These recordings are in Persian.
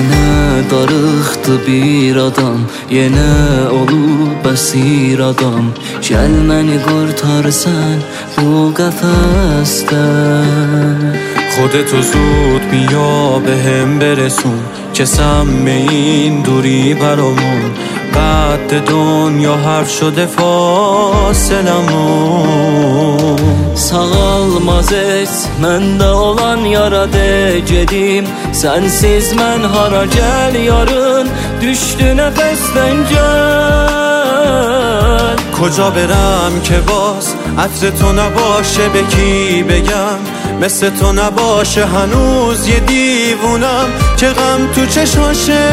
Yenə darıxdı bir adam, yenə olub əsir adam. Gəl məni qurtar sən bu qəfəsdən. خودتو زود بیا به هم برسون که سم این دوری برامون. قد دنیا حرف شده فاصلمون. Sağalmaz heç məndə olan yaradı gedim. Sənsiz mən hara gəl yarın, düşdü nəfəsdən gəl. کجا برم که باز عطر تو نباشه، به کی بگم مثل تو نباشه. هنوز یه دیوونم که غم تو چشاشه.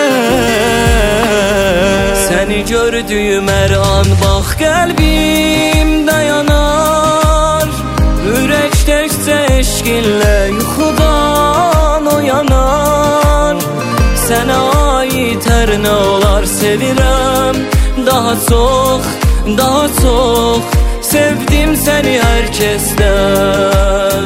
Səni gördüyüm hər an bax qəlbim dayanar. Ürək təkcə eşqinlə yuxudan oyanar. Sənə aid hər nə olar sevirəm. Daha çox, daha çox sevdim səni hər kəsdən.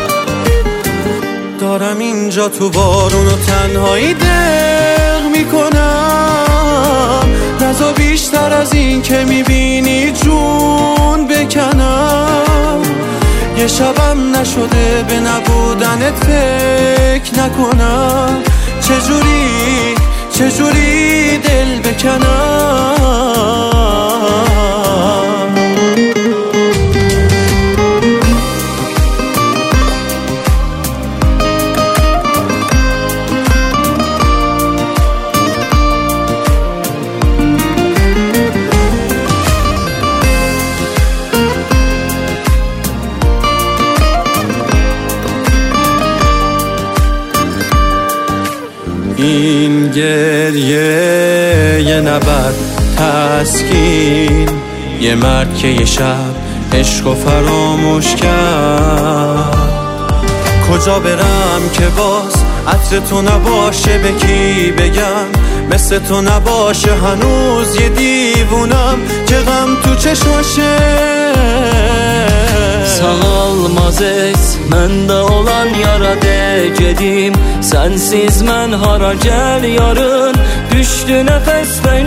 دارم اینجا تو بارون و تنهایی دق میکنم. نزا بیشتر از این که میبینی جون بکنم. یه شبم نشده به نبودنت فکر نکنم. چجوری دل بکنم. این گریه یه نبرد تسکین، یه مرد که یه شب عشق و فراموش کرد. کجا برم که باز عطر تو نباشه، به کی بگم مثل تو نباشه. هنوز یه دیوونم که غم تو چشاشه. Sağalmaz heç məndə olan yaradı gedim. Sənsiz mən hara gəl yarın, düşdü nəfəsdən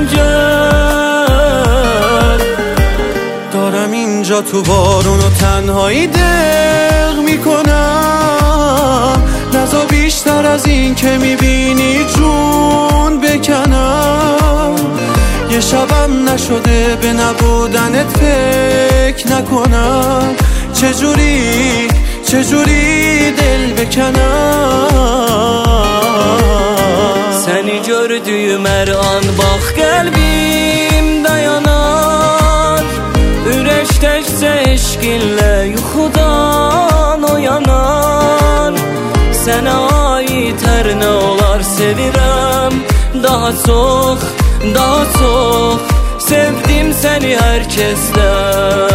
gəl. دارم اینجا تو بارون و تنهایی دق میکنم. نزا بیشتر از این که میبینی جون بکنم. یه شبم نشده به نبودنت فکر نکنم. چجوری دل بکنم. Səni gördüyüm hər an bax qəlbim dayanar. Ürək təkcə eşqinlə yuxudan oyanar. Sənə aid hər nə olar sevirəm. Daha çox sevdim səni hər kəsdən.